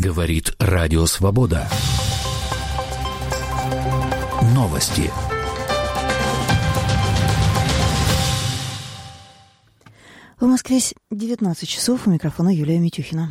Говорит Радио Свобода. Новости. В Москве 19 часов. У микрофона Юлия Митюхина.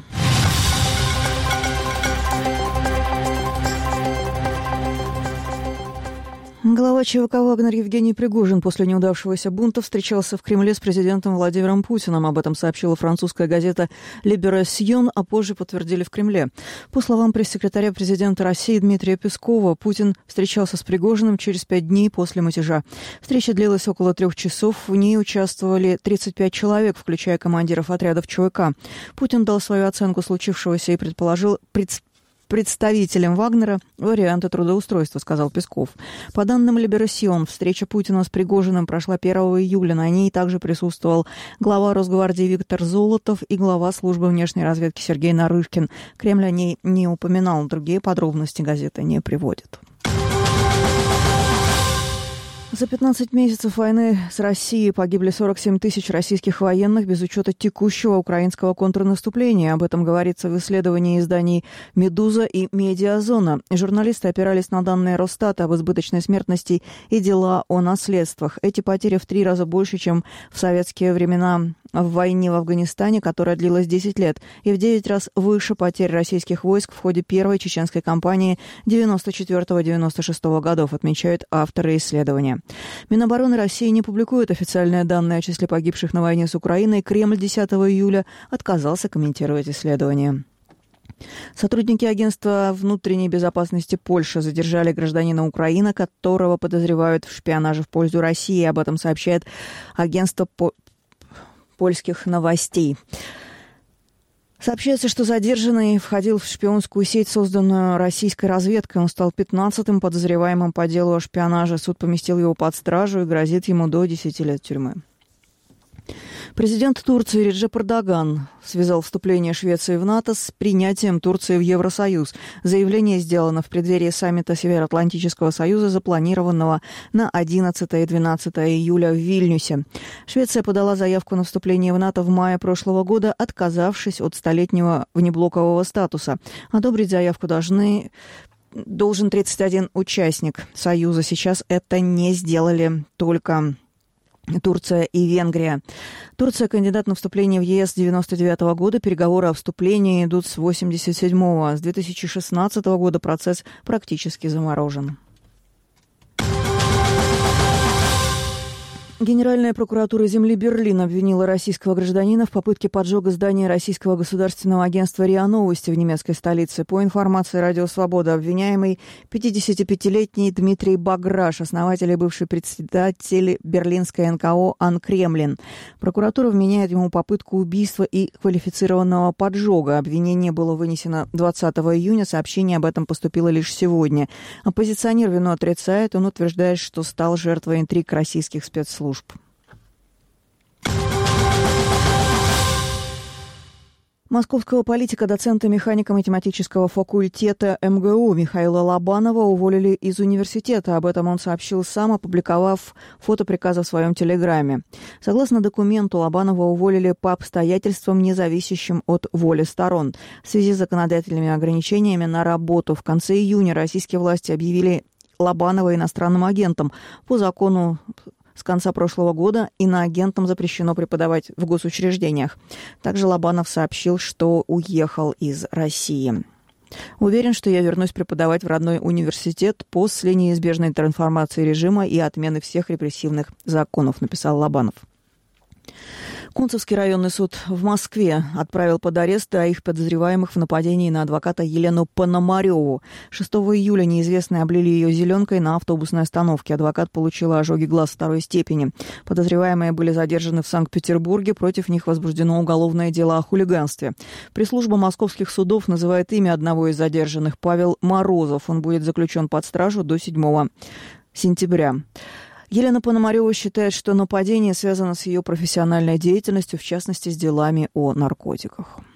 Глава ЧВК «Вагнер» Евгений Пригожин после неудавшегося бунта встречался в Кремле с президентом Владимиром Путиным. Об этом сообщила французская газета «Либерасьон», а позже подтвердили в Кремле. По словам пресс-секретаря президента России Дмитрия Пескова, Путин встречался с Пригожиным через 5 дней после мятежа. Встреча длилась около 3 часов. В ней участвовали 35 человек, включая командиров отрядов ЧВК. Путин дал свою оценку случившегося и предположил представителям Вагнера варианты трудоустройства, сказал Песков. По данным «Либерасьон», встреча Путина с Пригожиным прошла 1 июля. На ней также присутствовал глава Росгвардии Виктор Золотов и глава службы внешней разведки Сергей Нарышкин. Кремль о ней не упоминал. Другие подробности газета не приводит. За 15 месяцев войны с Россией погибли 47 тысяч российских военных без учета текущего украинского контрнаступления. Об этом говорится в исследовании изданий «Медуза» и «Медиазона». Журналисты опирались на данные Росстата об избыточной смертности и дела о наследствах. Эти потери в 3 раза больше, чем в советские времена в войне в Афганистане, которая длилась 10 лет, и в 9 раз выше потерь российских войск в ходе первой чеченской кампании 94-96 годов, отмечают авторы исследования. Минобороны России не публикует официальные данные о числе погибших на войне с Украиной. Кремль 10 июля отказался комментировать исследование. Сотрудники агентства внутренней безопасности Польши задержали гражданина Украины, которого подозревают в шпионаже в пользу России. Об этом сообщает агентство польских новостей. Сообщается, что задержанный входил в шпионскую сеть, созданную российской разведкой. Он стал 15-м подозреваемым по делу о шпионаже. Суд поместил его под стражу и грозит ему до 10 лет тюрьмы. Президент Турции Реджеп Эрдоган связал вступление Швеции в НАТО с принятием Турции в Евросоюз. Заявление сделано в преддверии саммита Североатлантического союза, запланированного на 11 и 12 июля в Вильнюсе. Швеция подала заявку на вступление в НАТО в мае прошлого года, отказавшись от столетнего внеблокового статуса. Одобрить заявку должен 31 участник Союза. Сейчас это не сделали только Турция и Венгрия. Турция кандидат на вступление в ЕС с 1999 года. Переговоры о вступлении идут с 1987-го. С 2016 года процесс практически заморожен. Генеральная прокуратура земли Берлин обвинила российского гражданина в попытке поджога здания российского государственного агентства РИА Новости в немецкой столице. По информации Радио Свобода, обвиняемый 55-летний Дмитрий Баграш, основатель и бывший председатель берлинской НКО «Анкремлин». Прокуратура вменяет ему попытку убийства и квалифицированного поджога. Обвинение было вынесено 20 июня, сообщение об этом поступило лишь сегодня. Оппозиционер вину отрицает, он утверждает, что стал жертвой интриг российских спецслужб. Московского политика, доцента механико-математического факультета МГУ Михаила Лобанова уволили из университета. Об этом он сообщил сам, опубликовав фотоприказ в своем телеграме. Согласно документу, Лобанова уволили по обстоятельствам, не зависящим от воли сторон. В связи с законодательными ограничениями на работу в конце июня российские власти объявили Лобанова иностранным агентом. По закону с конца прошлого года иноагентам запрещено преподавать в госучреждениях. Также Лобанов сообщил, что уехал из России. «Уверен, что я вернусь преподавать в родной университет после неизбежной трансформации режима и отмены всех репрессивных законов», написал Лобанов. Кунцевский районный суд в Москве отправил под арест троих подозреваемых в нападении на адвоката Елену Пономареву. 6 июля неизвестные облили ее зеленкой на автобусной остановке. Адвокат получила ожоги глаз 2 степени. Подозреваемые были задержаны в Санкт-Петербурге. Против них возбуждено уголовное дело о хулиганстве. Пресс-служба московских судов называет имя одного из задержанных — Павел Морозов. Он будет заключен под стражу до 7 сентября. Елена Пономарева считает, что нападение связано с ее профессиональной деятельностью, в частности, с делами о наркотиках.